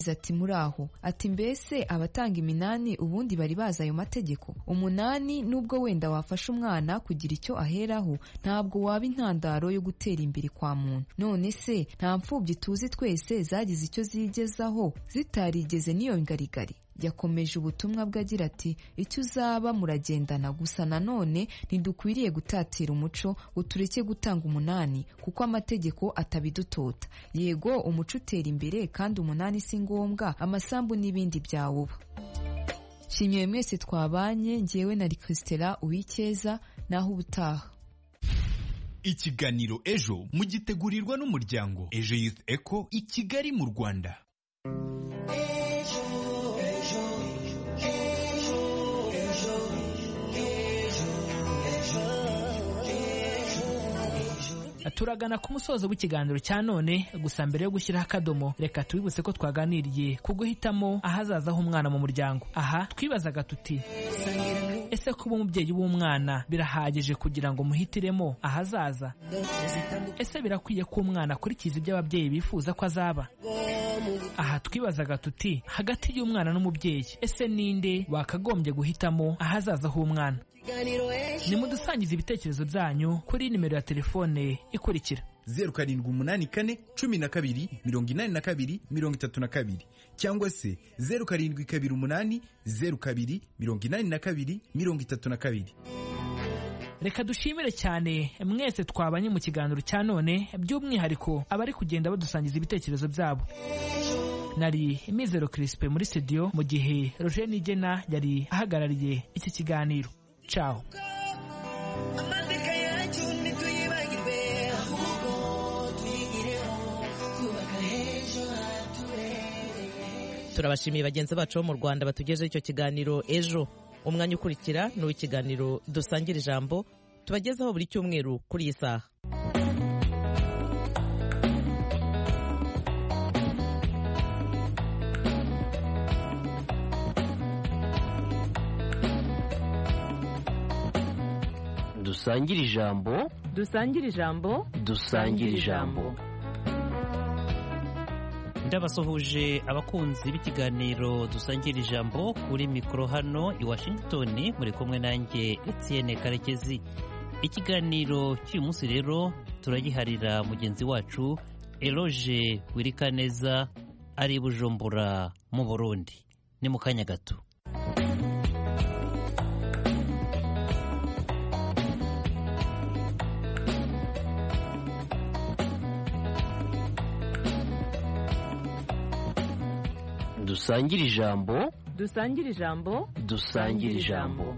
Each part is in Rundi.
ati muraho, ati mbese abatanga iminani ubundi bari bazi ayo mategeko? Umunani nubwo wenda wafasha umwana kugira icyo aheraho, ntabwo waba intandaro yo gutera imbere kwa muntu. None se nta mfubyi tuzi twese zagize icyo zigezaho zitarigeze n'iyo ngarigari? Yakomeje ubutumwa bwe agira ati icyo uzaba muragendana, gusa nanone ntidukwiriye gutatira umuco ngo tureke gutanga umunani kuko amategeko atabidutota. Yego umuco utera imbere kandi umunani si ngombwa, amasambu n'ibindi byawuba. Nshimiye mwese twabanye, ngewe na Christela Uwicyeza, naho ubutaha. Ikiganiro Ejo mugitegurirwa n'umuryango Ejo Youth Echo i Kigali mu Rwanda. Turagana ku musozo w'ikiganiro cya none, gusa mbere yo gushyiraho akadomo reka tubibutse ko twaganiriye ku guhitamo ahazaza h'umwana mu muryango. Aha twibazaga tuti ese kuba umubyeyi w'umwana birahagije kugira ngo muhitiremo ahazaza? Ese birakwiye ko umwana akurikiza ibyo ababyeyi bifuza ko azaba? Aha twibazaga tuti hagati y'umwana n'umubyeyi, ese ninde wakagombye guhitamo ahazaza h'umwana? Nimudusangize ibitekerezo byanyu kuri nimero ya telefone ikurikira: 0784 12 82 32 cyangwa se 0728 02 82 32. Reka dushimire cyane mwese twabanye mu kiganiro cya none, by'umwihariko abari kugenda badusangiza ibitekerezo byabo. Nari Mizero Crispe muri studio, mu gihe Roger Nigena yari ahagarariye iki kiganiro. Ciao. Turabashimiye bagenzi bacu bo mu Rwanda batugejeho icyo kiganiro Ejo. Umwanya ukurikira ni w'ikiganiro Dusangira Ijambo, tubagezaho buri cyumweru kuri iyi saha. Dusangira ijambo, Dusangira Ijambo, dusangira ijambo. Ndabasuhuje abakunzi b'ikiganiro Dusangira Ijambo, kuri mikoro hano i Washington muri kumwe nanjye Etienne Karekezi. Ikiganiro cy'uyu munsi rero turagiharira mugenzi wacu Eloge Wirikaneza ari Bujumbura mu Burundi. Ni mu kanya gato. Dusangira ijambo, Dusangira Ijambo, dusangira ijambo.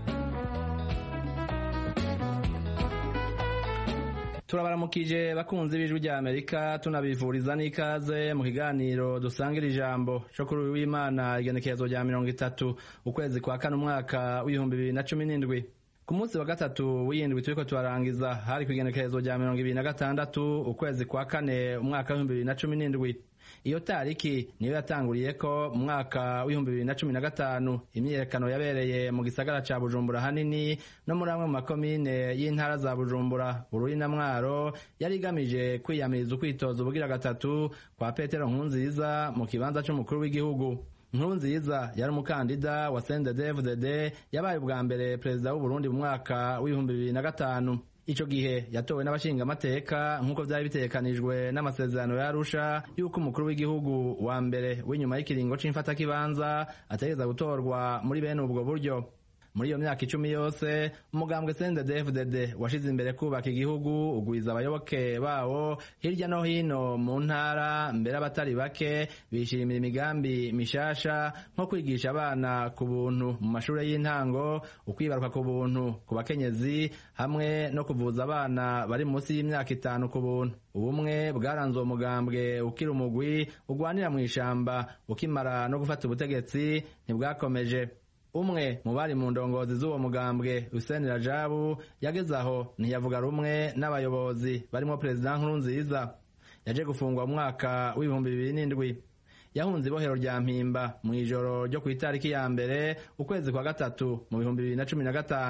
Turabaramukije bakunzi b'Ijwi rya Amerika, tunabivuriza n'ikaze mu kiganiro Dusangira Ijambo cyo kuri w'Imana igenekerezo rya 30 ukwezi kwa kane umwaka w'2017. Ku munsi wa gatatu w'indwi turiko turarangiza hari ku igenekerezo rya 2026 ukwezi kwa kane umwaka w'2017. Iyo tariki niyo yatanguriye ko mu mwaka w'2015 imyiyerekano yabereye mu gisagara ca Bujumbura hanini no muri amwe mu makomine y'intara za Bujumbura, Bururi na Mwaro, yari igamije kwiyamiriza ukwitoza ubugira gatatu kwa Petero Nkurunziza mu kibanza c'umukuru w'igihugu. Nkurunziza yari umukandida wa CNDD-FDD, yabaye ubwa mbere perezida w'u Burundi mu mwaka w'2005. Ico gihe yatowe n'abashinga amateka nk'uko byari bitekanijwe n'amasezerano ya Arusha y'uko umukuru w'igihugu wa mbere w'inyuma y'ikiringo c'imfata kibanza ategeza gutorwa muri bene ubwo buryo. Muri iyo myaka 10 yose umugambwe CNDD-FDD washize imbere kubaka igihugu, ugwiza abayoboke bawo hirya no hino mu ntara, mbere abatari bake bishimira imigambi mishasha nko kwigisha abana ku buntu mu mashuri y'intango, ukwibaruka ku buntu ku bakenyezi, hamwe no kuvuza abana bari munsi y'imyaka 5 ku buntu. Ubumwe bwaranze uwo mugambwe ukiri umugwi ugwanira mu ishamba, ukimara no gufata ubutegetsi ntibwakomeje. Umwe mu bari mu ndongozi z'uwo mugambwe, Hussein Rajabu, yagezaho ntiyavuga rumwe n'abayobozi barimo Perezida Nkurunziza. Yaje gufungwa mu mwaka w'2007. Yahunze ibohero rya Mpimba mu ijoro ryo ku itariki ya mbere ukwezi kwa gatatu mu 2015.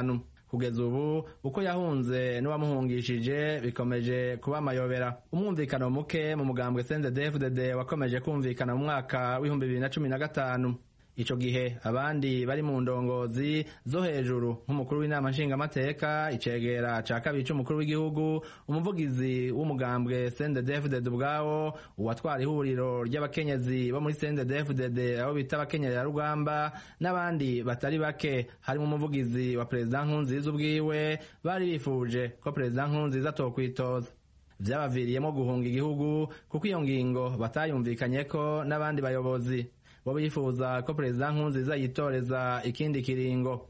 kugeza ubu uko yahunze n'uwamuhungishije bikomeje kuba amayobera. Umwumvikano muke mu mugambwe CNDD-FDD wakomeje kumvikana mu mwaka w'ibihumbi 2015. Ico gihe abandi bari mu ndongozi zo hejuru nk'umukuru w'inama nshingamateka, icegera ca kabiri c'umukuru w'igihugu, umuvugizi w'umugambwe CNDD-FDD ubwawo, uwatwara ihuriro ry'abakenyezi bo muri CNDD-FDD abo bita abakenyerarugamba, n'abandi batari bake harimo umuvugizi wa Perezida Nkurunziza ubwiwe, bari bifuje ko Perezida Nkurunziza atokwitoza. Vyabaviriyemo guhunga igihugu kuko iyo ngingo batayumvikanyeko n'abandi bayobozi bo bifuza ko Perezida Nkurunziza yitoreza ikindi kiringo.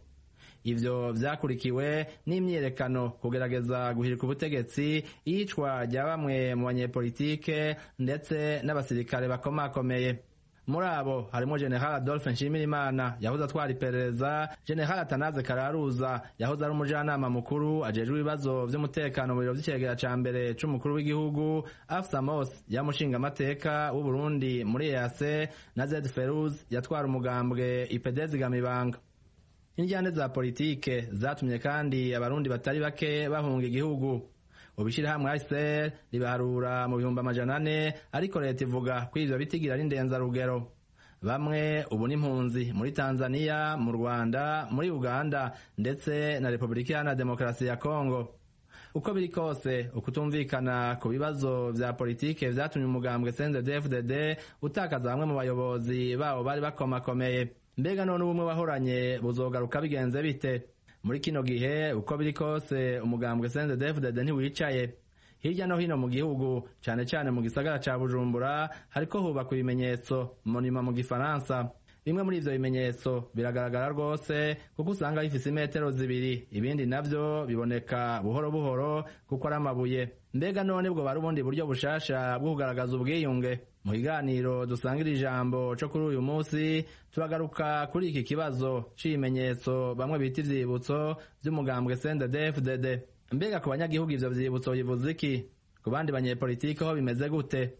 Ivyo vyakurikiwe n'imyiyerekano kugerageza guhirika ubutegetsi, iyicwa rya bamwe mu banyepolitike ndetse n'abasirikare bakomakomeye. Muri abo harimo General Adolphe Nshimirimana yahoze atwara iperereza, General Atanaze Kararuza yahoze ari umujanama mukuru ajejwe ibibazo vy'umutekano mu biro vy'icegera ca mbere c'umukuru w'igihugu, Afsa Mos yamushinga amateka w'u Burundi muri EAC, na Zed Feruz yatwara umugambwe IPD Zigamibanga. Injyane za politike zatumye kandi abarundi batari bake bahunga igihugu. Ubishirahamwe ASR ribaharura mu 400, ariko leta ivuga ko ivyo bitigira ari ndenzarugero. Bamwe ubu n'impunzi muri Tanzania, mu Rwanda, muri Uganda ndetse na Republika Iharanira Demokarasi ya Kongo. Uko biri kose, ukutumvikana ku bibazo vya politike vyatumye umugambwe CNDD-FDD utakaza bamwe mu bayobozi bawo bari bakomakomeye. Mbega none ubumwe wahoranye buzogaruka bigenze bite? Muri kino gihe uko biri kose umugambwe CNDD-FDD ntiwicaye. Hirya no hino mu gihugu, cane cane mu gisagara ca Bujumbura, hariko hubakwa ibimenyetso, monument mu gifaransa. Bimwe muri ivyo bimenyetso biragaragara rwose kuko usanga bifise imetero 2, ibindi navyo biboneka buhoro buhoro kuko ari amabuye. Mbega none bwo bari ubundi buryo bushasha bwo kugaragaza ubwiyunge? Mu kiganiro dusangira ijambo co kuri uyu munsi turagaruka kuri iki kibazo c'ibimenyetso bamwe bita ivyibutso vy'umugambwe CNDD-FDD. Mbega ku banyagihugu ivyo vyibutso bivuze iki? Ku bandi banyepolitike ho bimeze gute?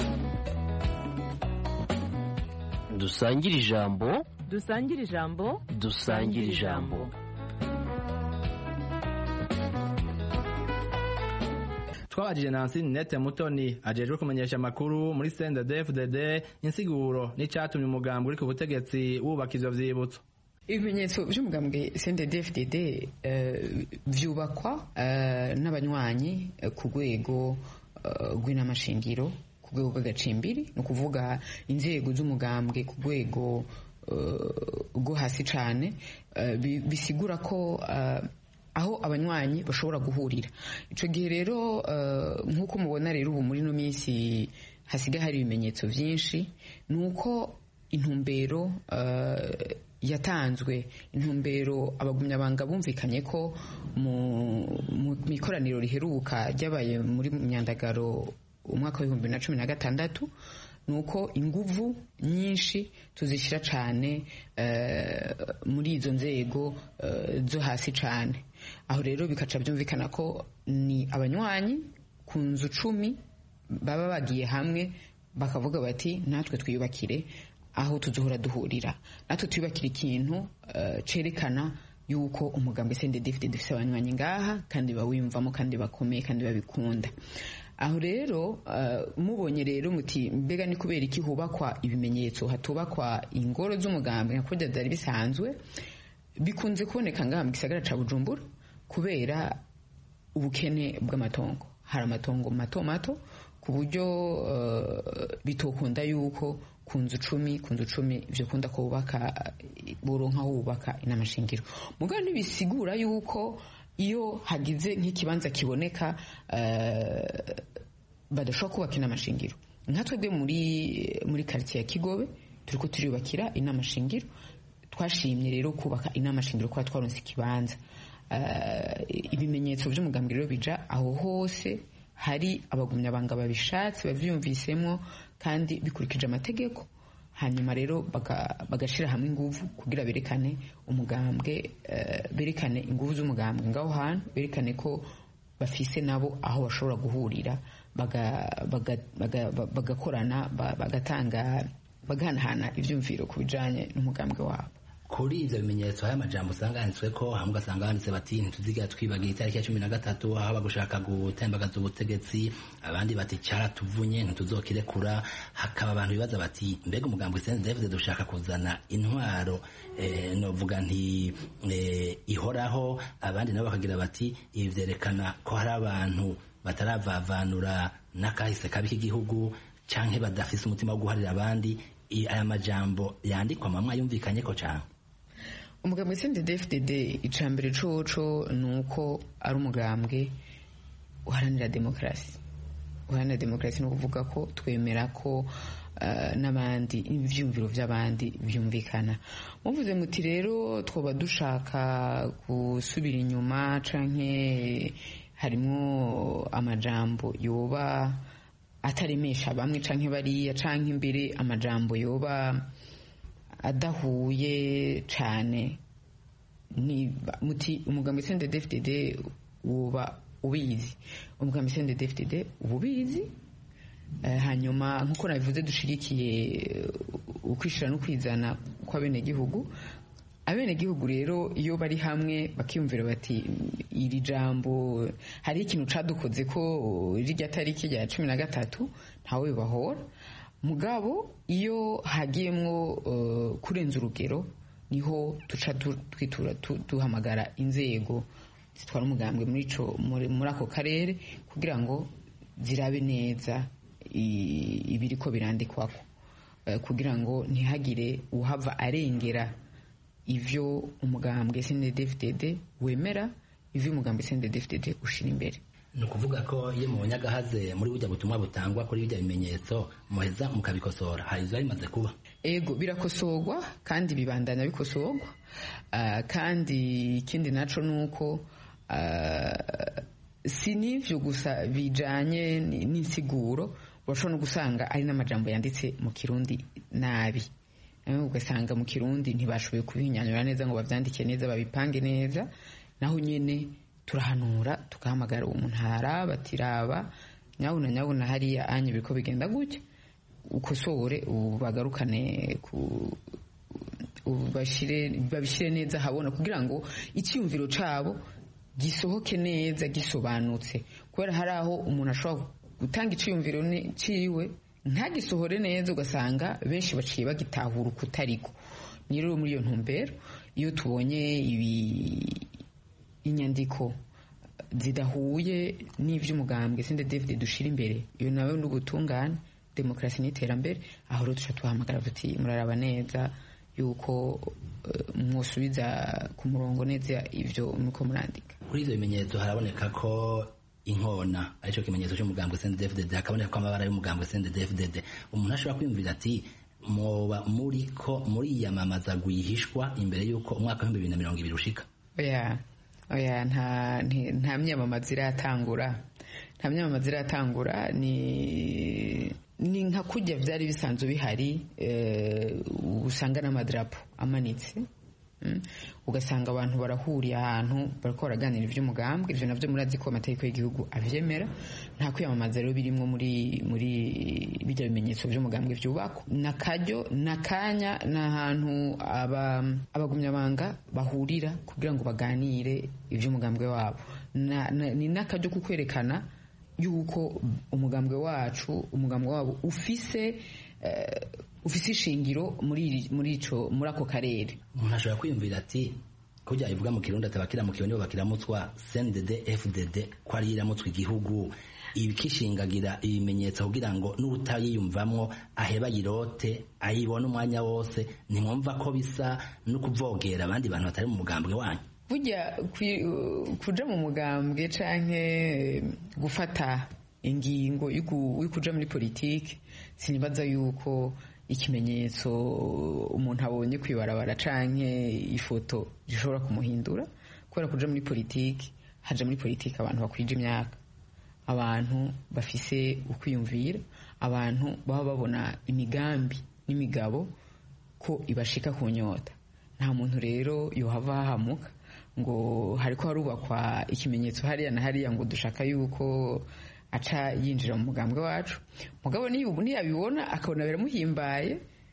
Dusangira ijambo. Dusangira ijambo. Dusangira ijambo. Twabajije Nancy Ninette Mutoni ajejwe kumenyesha amakuru muri CNDD-FDD insiguro n'icatumye umugambwe uri ku butegetsi wubaka ivyo vyibutso. Ibimenyetso by'umugambwe CNDD-FDD vyubakwa n'abanywanyi ku rwego rw'inamashingiro, ku rwego rw'agacimbiri, no kuvuga inzego z'umugambwe ku rwego rwo hasi cane, bisigura ko aho abanywanyi bashobora guhurira. Ico gihe rero nk'uko mubona rero ubu muri no minsi hasigaye hari ibimenyetso vyinshi, nuko intumbero yatanzwe, intumbero abagumyabanga bumvikanye ko mu ikoraniro riheruka ryabaye muri Myandagaro umwaka wa 2016, nuko inguvu nyinshi tuzishira cane muri izo nzego zo hasi cane. Aho rero bikaca byumvikana ko ni abanywanyi ku nzu 10 baba bagiye hamwe bakavuga bati natwe twiyubakire aho tuzohora duhurira, natwe twiyubakira ikintu cerekana yuko umugambwe CNDD-FDD dufise abanywanyi ngaha kandi bawiyumvamo kandi bakomeye kandi babikunda. Aho rero mubonye rero muti mbega ni kubera iki hubakwa ibimenyetso hatubakwa ingoro z'umugambwe nka kujya byari bisanzwe? Bikunze kuboneka ngaha mu gisagara ca Bujumbura kubera ubukene bw'amatongo. Hari amatongo mato mato ku buryo bitokunda yuko ku nzu 10 vyo kunda kubaka boronka hubaka inamashingiro. Mugabo ntibisigura yuko iyo hagize nk'ikibanza kiboneka badashobora kubaka inamashingiro. Nka twebwe muri quartier ya Kigobe turiko turiyubakira inamashingiro, twashimye rero kubaka inamashingiro kwa twaronse ikibanza. Ibimenyetso by'umugambwe rero bija aho hose hari abagumyabanga babishatse bavyumvisemo kandi bikurikije amategeko, hanyuma rero bagashira hamwe inguvu kugira berekane umugambwe, berekane inguvu z'umugambwe ngaho hantu, berekane ko bafise nabo aho bashobora guhurira, bagakorana, bagatanga, baganahana ivyumviro ku bijanye n'umugambwe wabo. kuri ivyo bimenyetso haya majambo usanga yanditswe ko hamwe ugasanga banditse bati ntituzigira twibagira itariki ya 13 aho bagushaka gutembagaza ubutegetsi, abandi bati caratuvunye ntituzokirekura. Hakaba abantu bibaza bati mbega umugambi CNDD-FDD dushaka kuzana intwaro novuga nti ihoraho, abandi nabo bakagira bati ibi vyerekana ko hari abantu bataravavanura n'akahise kabi k'igihugu canke badafise umutima wo guharira abandi. Aya majambo yandikwa mamwe yumvikanye ko cyane. Umugambwe CNDD-FDD icambere coco nuko ari umugambwe uharanira demokrasi. Uharanira demokrasi no kuvuga ko twemera ko n'abandi ivyumviro vy'abandi vyumvikana. Muvuze muti rero twoba dushaka gusubira inyuma canke harimo amajambo yoba ataremesha bamwe canke bariya canke imbere amajambo yoba adahuye cane, ni muti umugambi CNDD-FDD woba ubizi. Umugambi CNDD-FDD ubizi, hanyuma nkuko nabivuze dushigikiye ukwishira no kwizana kw'abenegihugu. Abenegihugu rero iyo bari hamwe bakiyumvira bati iri jambo hari ikintu cadukoze ko rirya tariki ya 13 ntawe bahora. Mugabo iyo hagiyemwo kurenza urugero niho tuca twitura duhamagara inzego zitwara umugambwe muri ako karere kugira ngo zirabe neza ibiriko birandikwako, kugira ngo ntihagire uhava arengera ivyo umugambwe CNDD-FDD wemera, ivyo umugambwe CNDD-FDD ushira imbere. Ni ukuvuga ko iyo mubonye agahaze muri burya butumwa butangwa kuri bijya bimenyetso muheza mukabikosora, hari ivyo bimaze kuba. Ego birakosorwa kandi bibandanya bikosorwa, kandi ikindi naco nuko si n'ivyo gusa bijanye n'insiguro, urashobora no gusanga ari n'amajambo yanditse mu Kirundi nabi, ugasanga mu Kirundi ntibashoboye kubinyanyura neza ngo bavyandike neza babipange neza. Naho nyene turahanura tugahamagara umuntu haraba batiraba nyabuna hariya anye biriko bigenda gutya, ukosore ubagarukane babishire neza habona kugira ngo icyumviro cabo gisohoke neza gisobanutse. Kubera hari aho umuntu ashobora gutanga iciyumviro ciwe ntagisohore neza ugasanga benshi baciye bagitahura ukutariko. Ni rero muri iyo ntumbero iyo tubonye inyandiko zidahuye n'ivy'umugambwe CNDD-FDD dushira imbere, iyo nawe n'ubutungane demokrasi n'iterambere, aho rero tuca tuhamagara tuti muraraba neza yuko mwosubiza ku murongo neza ivyo nuko murandika. Kuri ivyo bimenyetso haraboneka ko inkona arico kimenyetso cy'umugambwe CNDD-FDD, hakaboneka ko amabara y'umugambwe CNDD-FDD. Umuntu ashobora kwiyumvira ati moba muri yamamaza gwihishwa imbere yuko umwaka wa 2020 ushika. Oya nta myamamaza iratangura, nta myamamaza iratangura. Ni nka kujya vyari bisanzwe bihari, usanga n'amadrapo amanitse, ugasanga abantu barahuriye ahantu bariko baraganira ivy'umugambwe. Ivyo navyo murazi ko amategeko y'igihugu avyemera. Nta kwiyamamaza rero birimwo muri bijya bimenyetso vy'umugambwe vyubako. Nakaryo nakanya n'ahantu abagumyabanga bahurira kugira ngo baganire ivy'umugambwe wabo. Ni nakaryo kukwerekana yuko umugambwe wabo ufise ishingiro muri ako karere. Umuntu ashobora kwiyumvira ati kujya ivuga mu Kirundi atabakira mu Kirundi bakiramutswa CNDD-FDD ko ari iramutswa igihugu, ibikishingagira ibimenyetso kugira ngo n'utayiyumvamwo aheba yirote ayibona umwanya wose. Ntimwumva ko bisa no kuvogera abandi bantu batari mu mugambwe wanyu? Burya kuja mu mugambwe canke gufata ingingo y'ukuja muri politiki, sinibaza yuko ikimenyetso umuntu abonye kwibarabara canke ifoto gishobora kumuhindura. Kubera kuja muri politiki, haja muri politiki abantu bakwije imyaka, abantu bafise ukwiyumvira, abantu baba babona imigambi n'imigabo ko ibashika ku nyota. Nta muntu rero yohava hahamuka ngo hariko harubakwa ikimenyetso hariya na hariya ngo dushaka yuko aca yinjira mu mugambwe wacu. Mugabo niyabibona akabona biramuhimbaye,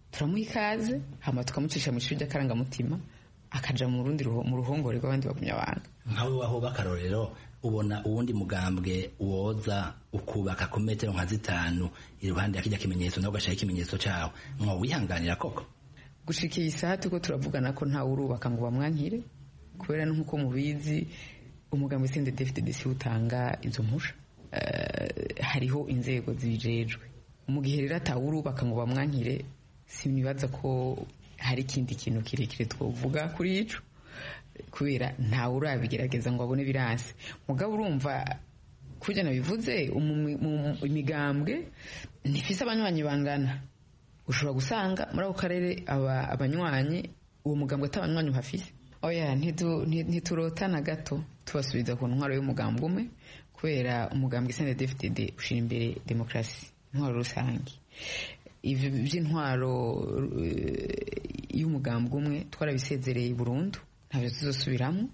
turamuha ikaze hama tukamucisha mu ishuri ry'akarangamutima akaja mu ruhongore rw'abandi bagumyabanga. nk'abo aho bakarorero ubona uwundi mugambwe woza ukubaka ku metero nka 5 iruhande yakijya kimenyetso nawe ugashaka ikimenyetso cyawo mwo wihanganira koko? Gushika iyi saha tuko turavugana ko ntawe urubaka ngo bamwankire kubera nk'uko mubizi umugambwe CNDD-FDD utanga izo mpusha hariho inzego zijejwe. Mu gihe rero atawe urubaka ngo bamwankire sinibaza ko hari ikindi kintu kirekire twovuga kuri ico kubera ntawe urabigerageza ngo abone biranse. Mugabo urumva kujya nabivuze imigambwe ntifise abanywanyi bangana. Ushobora gusanga muri ako karere abanywanyi uwo mugambwe atabanywanyi uhafise. Oya ntiturotana gato tubasubiza ku ntwaro y'umugambwe umwe kubera umugambwe CNDD-FDD ushira imbere demokrasi intwaro rusange. Ivyo by'intwaro y'umugambwe umwe twarabisezereye burundu ntabyo tuzosubiramo.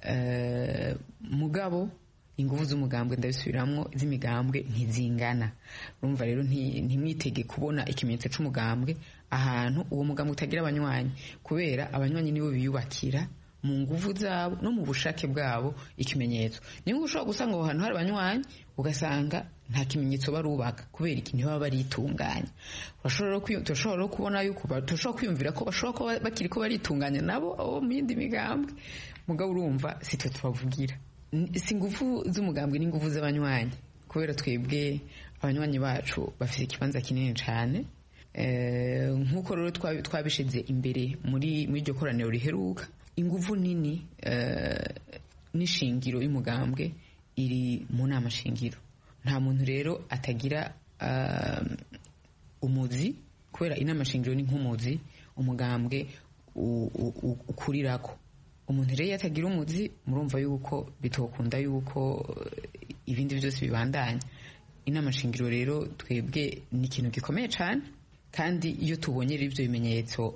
Mugabo ingufu z'umugambwe ndabisubiramwo z'imigambwe ntizingana. Urumva rero ntimwitege kubona ikimenyetso c'umugambwe ahantu uwo mugambwe utagira abanywanyi kubera abanywanyi nibo biyubakira mu nguvu zabo no mu bushake bwabo ikimenyetso. Niyo ushobora gusanga aho hantu hari abanywanyi ugasanga nta kimenyetso barubaka kubera ikintu baba baritunganya. Turashobora kubona yuko turashobora kwiyumvira ko bashobora kuba bakiri ko baritunganya nabo abo mu yindi migambwe. Mugabo urumva sitwe tubavugira si ingufu z'umugambwe n'ingufu z'abanywanyi kubera twebwe abanywanyi bacu bafite ikibanza kinini cyane. Nk'uko rero twabishize imbere muri iryo koraniro riheruka ingufu nini n'ishingiro y'umugambwe iri mu nama shingiro. Nta muntu rero atagira umuzi kubera inama shingiro ni nk'umuzi umugambwe ukurirako. Umuntu rero yatagira umuzi murumva yuko bitokunda yuko ibindi byose bibandanya. Inama shingiro rero twebwe ni ikintu gikomeye cyane kandi iyo tubonye ibyo bimenyetso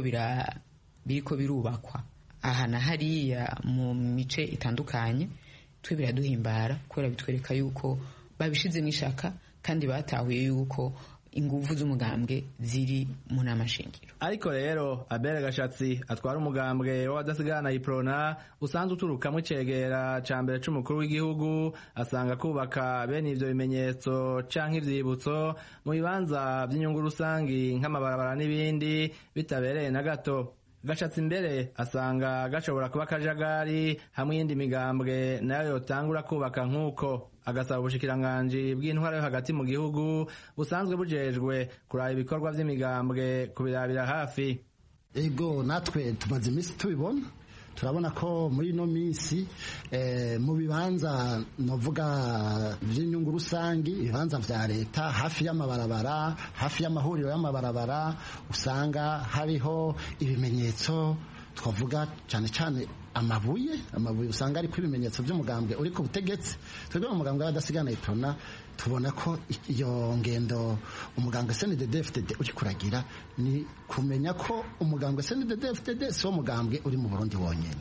biriko birubakwa aha na hariya mu mice itandukanye twe biraduhimbara kubera bitwereka yuko babishize n'ishaka kandi batahuye yuko ingufu z'umugambwe ziri mu nama shingiro. Ariko rero Abel Gashatsi atwara umugambwe w'abadasigana Iprona usanzwe uturukamwe cegera ca mbere c'umukuru w'igihugu asanga kubaka bene ivyo bimenyetso canke ivyibutso mu bibanza by'inyungu rusangi nk'amabarabara n'ibindi bitabereye na gato. Gashatsi imbere asanga gashobora kuba kajagari hamwe y'indi migambwe nayo yotangura kubaka nk'uko. Agasaba ubushikiranganji bw'intwaro yo hagati mu gihugu busanzwe bujejwe kuraba ibikorwa vy'imigambwe kubirabira hafi. Ego natwe tumaze iminsi tubibona turabona ko muri ino minsi mu bibanza novuga by'inyungu rusangi ibibanza vya leta hafi y'amabarabara hafi y'amahuriro y'amabarabara usanga hariho ibimenyetso twavuga cyane cyane amabuye usanga ari ibimenyetso by'umugambwe uri ku butegetsi. Twebwe mu mugambwe w'abadasigana Iprona tubona ko iyo ngendo umugambwe CNDD-FDD uri kuragira ni kumenya ko umugambwe CNDD-FDD si wo mugambwe uri mu Burundi wonyene.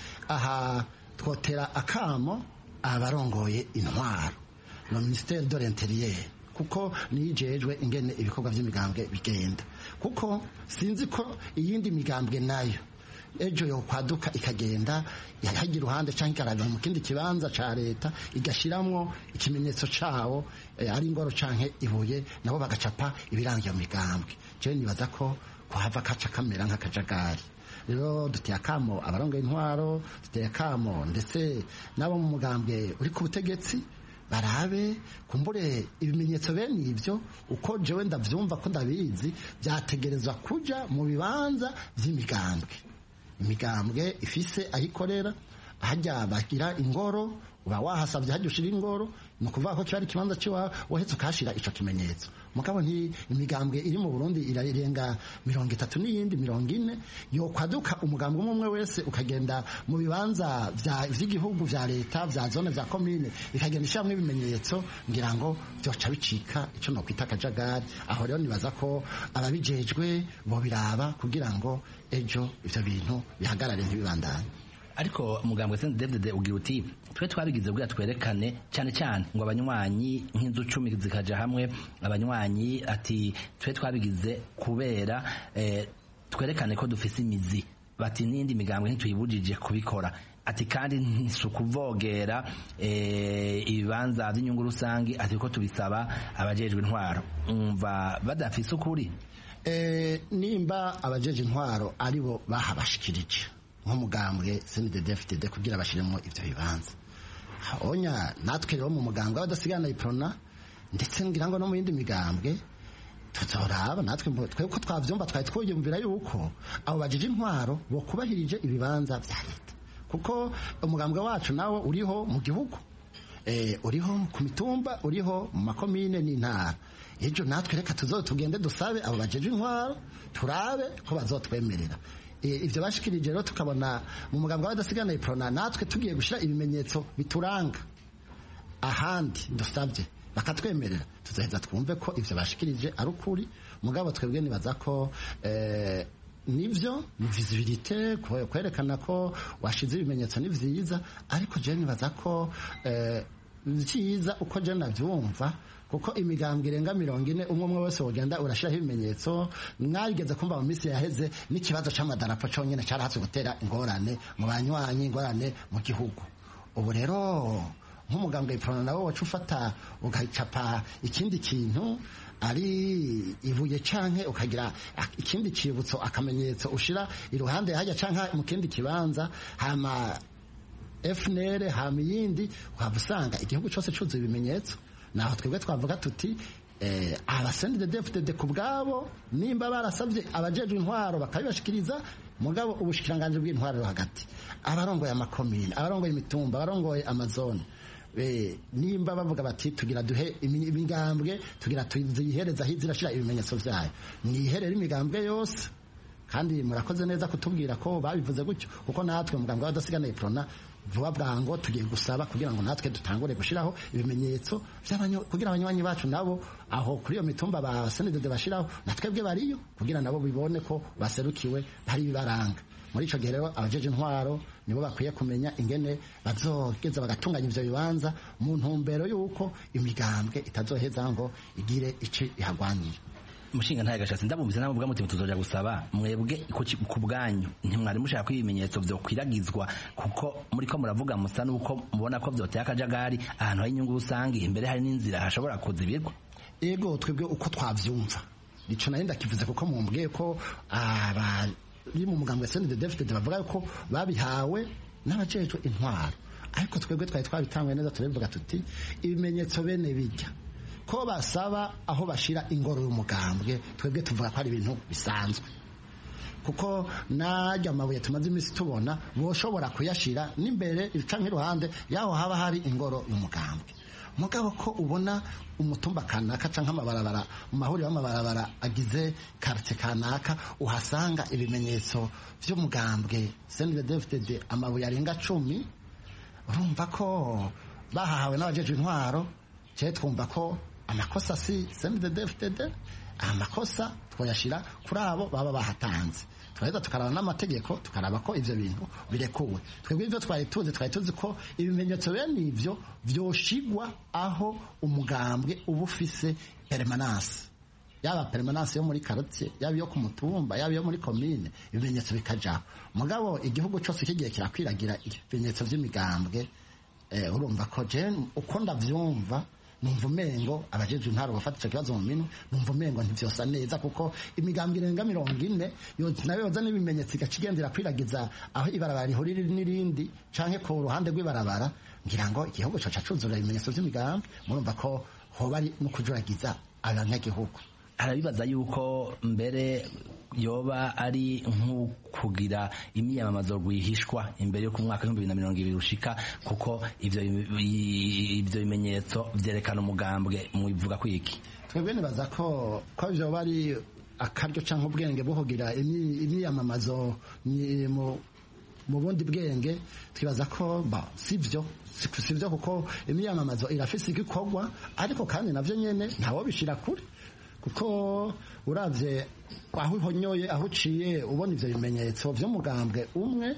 Aha twotera akamo abarongoye intwaro no Ministère de l'Intérieur kuko nijejwe ingene ibikorwa by'imigambwe bigenda kuko sinzi ko iyindi migambwe nayo ejo yo kwaduka ikagenda yahagira uruhande canke ikaraga mu kindi kibanza ca leta igashiramwo ikimenyetso cawo ari ingoro canke ibuye nabo bagacapa ibirangiye mu migambwe. Je nibaza ko kuhava kaca kamera nk'akajagari. Rero duteye akamo abarongoye intwaro duteye akamo ndetse nabo mu mugambwe uri ku butegetsi barabe kumbure ibimenyetso bene ivyo uko jewe ndavyumva ko ndabizi byategerezwa kuja mu bibanza vy'imigambwe. Imigambwe ifise ahikorera hajya bagira ingoro uba wahasavye hajya ushira ingoro no kuvuga ko cyari kibanza cyo wahetse ukashira ico kimenyetso. Mugabo nti imigambwe iri mu Burundi irarenga 30 n'iyindi 40 yo kwaduka umugambwe umwe wese ukagenda mu bibanza vy'igihugu vya leta vya zone vya commune ikagenda ishamwe ibimenyetso ngira ngo byoca bicika ico no kwita kajagari. Aho rero nibaza ko ababijejwe bo biraba kugira ngo ejo ivyo bintu bihagarare ntibibandanye. ariko umugambwe CNDD-FDD ugira uti twe twabigize kugira twerekane cyane cyane ngo abanywanyi nk'inzu 10 zikaja hamwe abanywanyi ati twe twabigize kubera twerekane ko dufise imizi bati n'indi migambwe ntituyibujije kubikora ati kandi ntisukuvogera ibibanza by'inyungu rusangi ati ko tubisaba abajejwe intwaro umva badafise ukuri nimba abajeje intwaro aribo bahabashikirije nk'umugambwe CNDD-FDD kugira bashiremo ivyo bibanza onya natwe rero mu mugambwe abadasigana iprona ndetse ngira ngo no mu yindi migambwe tuzoraba natwe ko twavyumva twari twiyumvira yuko abo bajeje intwaro bo kubahirije ibibanza vya leta kuko umugambwe wacu nawo uriho mu gihugu uriho ku mitumba uriho mu makomine n'intara ejo natwe reka tugende dusabe abo bajeje intwaro turabe ko bazotwemerera ivyo bashikirije rero tukabona mu mugambwe w'abadasigana iprona natwe tugiye gushira ibimenyetso bituranga ahandi dusabye bakatwemerera tuzaheza twumve ko ivyo bashikirije ari ukuri mugabo twebwe nibaza ko nivyo visibilité kwerekana ko washize ibimenyetso ni vyiza ariko je nibaza ko vyiza uko je navyumva kuko imigambwe irenga 40 umwe wese wogenda urashiraho ibimenyetso mwageze kumva mu misi yaheze n'ikibazo c'amadarapo cyonyene cyarahatse gutera ingorane mu banywanyi ingorane mu gihugu ubu rero nk'umugambwe iprona nawe wacu ufata ugacapa ikindi kintu ari ibuye canke ukagira ikindi cibutso akamenyetso ushira iruhande hajya canke mu kindi kibanza hama FNL hama yindi ukabusanga igihugu cyose cuzuye ibimenyetso naho twebwe twavuga tuti CNDD-FDD ku bwabo nimba barasabye abajejwe intwaro bakabibashikiriza mugabo ubushikiranganje bw'intwaro hagati abarongoye amakomine abarongoye imitumba abarongoye amazone nimba bavuga bati tugira duhe imigambwe tugira tuyihereza hizirashira ibimenyetso vyayo mwiherera imigambwe yose kandi murakoze neza kutubwira ko babivuze gutyo kuko natwe mugambwe w'abadasigana iprona vuba bwango tugiye gusaba kugira ngo natwe dutangure gushiraho ibimenyetso kugira abanywanyi bacu nabo aho kuri iyo mitumba ba CNDD bashiraho natwebwe bariyo kugira nabo bibone ko baserukiwe bari bibaranga muri ico gihe rero abajeje intwaro nibo bakwiye kumenya ingene bazogeza bagatunganya ivyo bibanza mu ntumbero yuko imigambwe itazoheza ngo igire ici ihagwanira mushinga ntaye gashatse ndabumvise namuvuga muti tuzoja gusaba mwebwe ku bwanyu ntimwari mushaka ibimenyetso vyo kwiragizwa kuko muri ko muravuga musa nuko mubona ko vyoteye akajagari ahantu hari inyungu rusangi imbere hari n'inzira hashobora kuzibirwa ego twebwe uko twavyumva nico nayo ndakivuze kuko mumbwiye ko iri mu mugambwe CNDD-FDD bavuga ko babihawe n'abajejwe intwaro ariko twebwe twari twabitangwe neza turabivuga tuti ibimenyetso bene bijya ko basaba aho bashira ingoro y'umugambwe twebwe tuvuga ko ari ibintu bisanzwe kuko najya amabuye tumaze imisi tubona boshobora kuyashira n'imbere canke iruhande yaho haba hari ingoro y'umugambwe mugabo ko ubona umutumba kanaka canke amabarabara mu mahuriro y'amabarabara agize quartier kanaka uhasanga ibimenyetso vy'umugambwe CNDD-FDD amabuye arenga 10 urumva ko bahawe n'abajeje intwaro cye twumva ko amakosa si CNDD-FDD amakosa twoyashira kuri abo baba bahatanze twaheza tukaraba n'amategeko tukaraba ko ivyo bintu birekuwe twebwe ivyo twari tuzi ko ibimenyetso bene ivyo vyoshigwa aho umugambwe ubufise permanence yaba permanence yo muri quartier yaba yo ku mutumba yaba yo muri commune ibimenyetso bikaja mugabo igihugu cyose kigiye kirakwiragira ibimenyetso vy'imigambwe urumva ko je uko ndavyumva numva umengo abajeje intaro bafata ico kibazo mu minwe numva umengo ntivyosa neza kuko imigambwe irenga 40 nayo yoza n'ibimenyetso igacigendera kwiragiza aho ibarabara rihurira n'irindi canke ku ruhande rw'ibarabara ngira ngo igihugu cyo cacuzura ibimenyetso vy'imigambwe murumva ko hoba ari no kujuragiza abanyagihugu arabibaza yuko mbere yoba ari nk'ukugira imyamamazo rwihishwa imbere yo ku mwaka 2020 ushika kuko ivyo bimenyetso vyerekana umugambwe mubivuga kwiki twebwe nibaza ko ivyo bari akaryo canke ubwenge bwo kugira imyamamazo mu bundi bwenge twibaza ko sivyo kuko imyamamazo irafise igikorwa ariko kandi navyo nyene ntawo bishira kuri kuko uravye aho uhonyoye aho uciye ubona ivyo bimenyetso vy'umugambwe umwe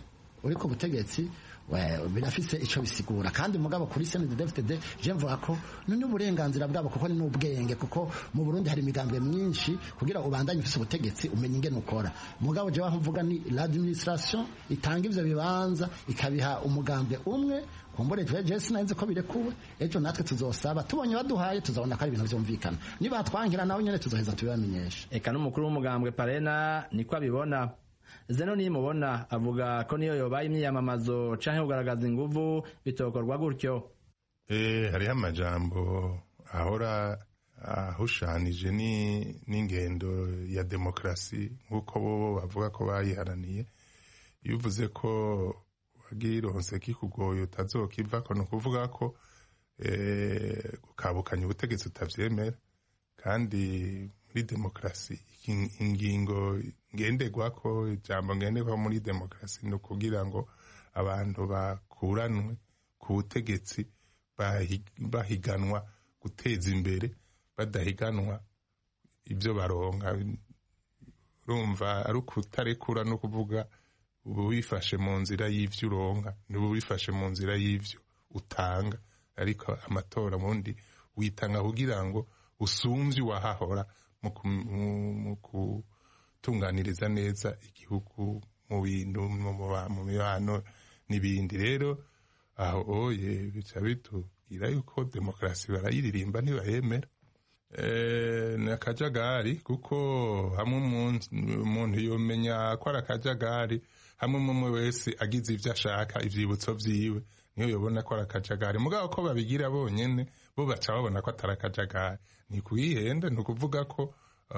uri ku butegetsi birafise ico bisigura kandi mugabo kuri CNDD-FDD je mvuga ko none uburenganzira bwabo kuko ni n'ubwenge kuko mu Burundi hari imigambwe myinshi kugira ubandanye ufise ubutegetsi umenye ingene ukora mugabo je mvuga ni l'administration itanga ivyo bibanza ikabiha umugambwe umwe kumbure je sinanze ko birekuwe ejo natwe tuzosaba tubonye baduhaye tuzabona ko ari ibintu vyumvikana niba twangira nawe nyene tuzoheza tubamenyesha eka n'umukuru w'umugambwe Parena niko abibona Zeno nimubona avuga ko niyo yobaye imyiyamamazo canke kugaragaza inguvu bitokorwa gutyo hariho amajambo ahora ahushanije n'ingendo ya demokrasi nk'uko bo bavuga ko bayiharaniye iyo uvuze ko wagironse kikugoye utazokivako ni ukuvuga ko gukabukanya ubutegetsi utavyemera kandi muri demokrasi ingingo ngenderwako ijambo ngenderwa muri demokrasi ni ukugira ngo abantu bakuranwe ku butegetsi bahiganwa guteza imbere badahiganwa ibyo baronka urumva ari ukutarekura no kuvuga ubu wifashe mu nzira y'ivyo uronka n'ubu wifashe mu nzira y'ivyo utanga ariko amatora mundi witanga kugira ngo usumvye wahahora mu kutunganiriza neza igihugu mu bintu mu mibano n'ibindi rero aho oye bica bitubwira yuko demokrasi barayiririmba ntibayemera ni akajagari kuko hamwe umuntu yomenya ko ari akajagari hamwe umwe wese agize ivyo ashaka ivyibutso vyiwe niyo yobona ko ari akajagari mugabo ko babigira bonyene bo baca babona ko atari akajagari ni kuyihenda ni ukuvuga ko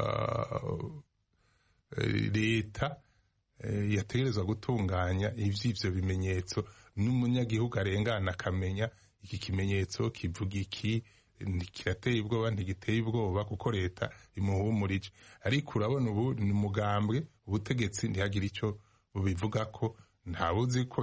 leta yategerezwa gutunganya ivy'ivyo bimenyetso n'umunyagihugu arengana akamenya iki kimenyetso kivuga iki kirateye ubwoba ntigiteye ubwoba kuko leta imuhumurije ariko urabona ubu ni umugambwe ubutegetsi ntihagire ico bubivuga ko ntawuzi ko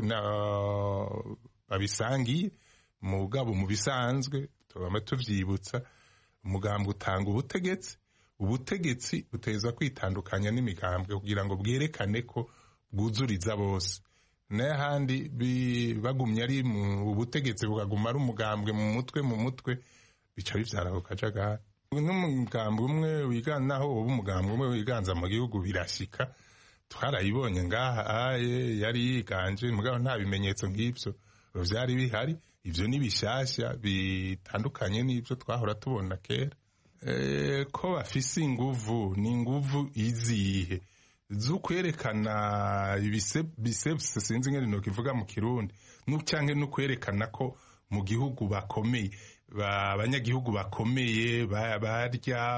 babisangiye mugabo mu bisanzwe tubama tuvyibutsa umugambwe utanga ubutegetsi buteza kwitandukanya n'imigambwe kugira ngo bwerekane ko bwuzuriza bose n'ahandi bagumye ari mu butegetsi bukaguma ari umugambwe mu mutwe bica bivyara ku kajagari n'umugambwe umwe wiganaho ubu umugambwe umwe wiganza mu gihugu birashika twarayibonye ngaha yari yiganje mugabo nta bimenyetso nk'ivyo vyari bihari ivyo ni bishasha bitandukanye n'ivyo twahora tubona kera ko bafise inguvu ni inguvu izihe z'ukwerekana ibisebusi sinzi ngene nokivuga mu kirundi canke n'ukwerekana ko mu gihugu bakomeye abanyagihugu bakomeye barya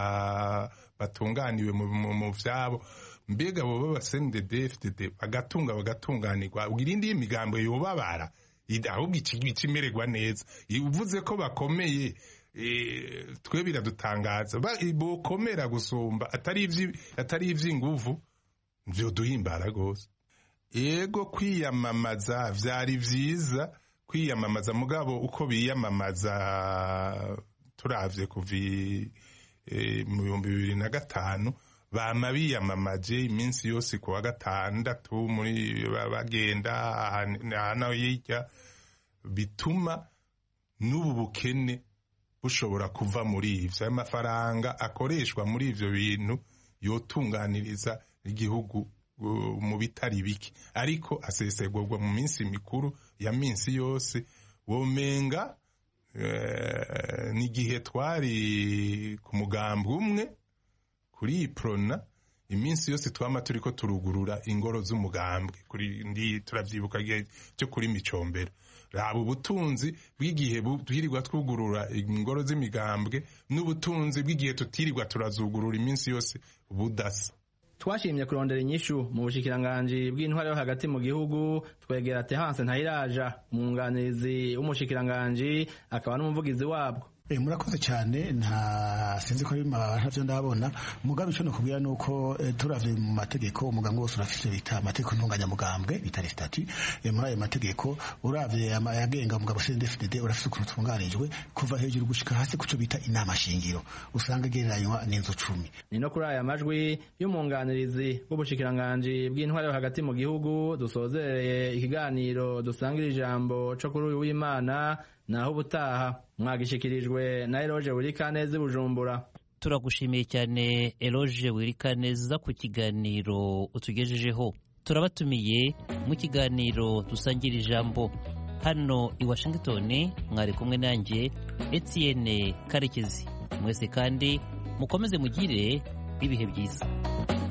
batunganiwe mu vyabo mbega bo b'abaSNDD-FDD bagatunganirwa irindi y'imigambo yobabara ahubwo ikimererwa neza uvuze ko bakomeye twe biradutangaza bokomera gusumba atari ivy'inguvu vyo duhimbara gose yego kwiyamamaza vyari vyiza kwiyamamaza mugabo uko biyamamaza turavye kuvi mu 2005 bama biyamamaje iminsi yose kuwa gatandatu muri bagenda hano hirya bituma n'ubu bukene bushobora kuva muri ivyo amafaranga akoreshwa muri ivyo bintu yotunganiriza igihugu mu bitari biki ariko asesegurwa mu minsi mikuru ya minsi yose womenga n'igihe twari ku mugambwe umwe kuri iprona iminsi yose twama turiko turugurura ingoro z'umugambwe turavyibuka igihe cyo kuri Micombero raba ubutunzi bw'igihe twirirwa twugurura ingoro z'imigambwe n'ubutunzi bw'igihe tutirirwa turazugurura iminsi yose budasa twashimye kurondera inyishu mu bushikiranganji bw'intwari yo hagati mu gihugu twegera Terence Ntayiraja umwunganizi w'umushikiranganji akaba n'umuvugizi wabwo murakoze cyane nta sinzi ko ntavyo ndabona mugabe ico nokubwira nuko turavye mu mategeko umugambwe wose urafise bita amategeko ntunganyamugambwe bita statut muri ayo mategeko uravye ayagenga umugabo CNDD-FDD urafise ukuntu tunganijwe kuva hejuru gushika hasi kuco bita inama shingiro usanga gereranywa n'inzu 10 ni no kuri aya majwi y'umunganirizi w'ubushikiranganje bw'intware hagati mu gihugu dusozereye ikiganiro dusangira ijambo co kuri uyu w'Imana naho ubutaha mwagishikirijwe na Eloge Wirikaneza Bujumbura. Turagushimiye cyane Eloge Wirikaneza ku kiganiro utugejejeho. Turabatumiye mu kiganiro dusangira ijambo hano i Washington, mwari kumwe nanjye Etienne Karekezi. Mwese kandi mukomeze mugire ibihe byiza.